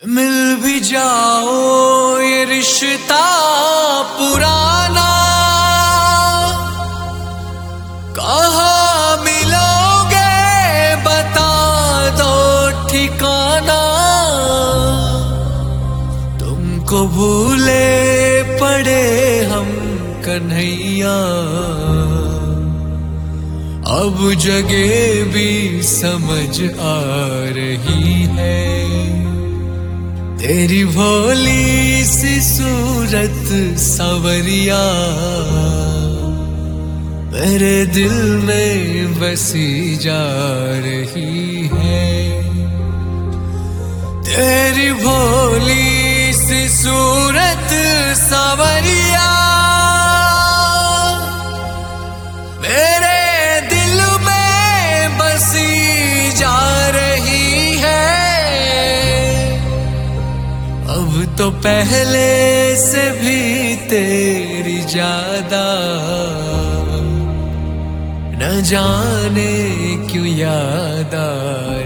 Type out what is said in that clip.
मिल भी जाओ ये रिश्ता पुराना, कहाँ मिलोगे बता दो ठिकाना। तुमको भूले पड़े हम कन्हैया, अब जगह भी समझ आ रही है। तेरी भोली सी सूरत सवरिया मेरे दिल में बसी जा रही है। तेरी भोली सी सूरत सवरिया मेरे दिल में बसी जा रही है। अब तो पहले से भी तेरी ज्यादा न जाने क्यों याद आ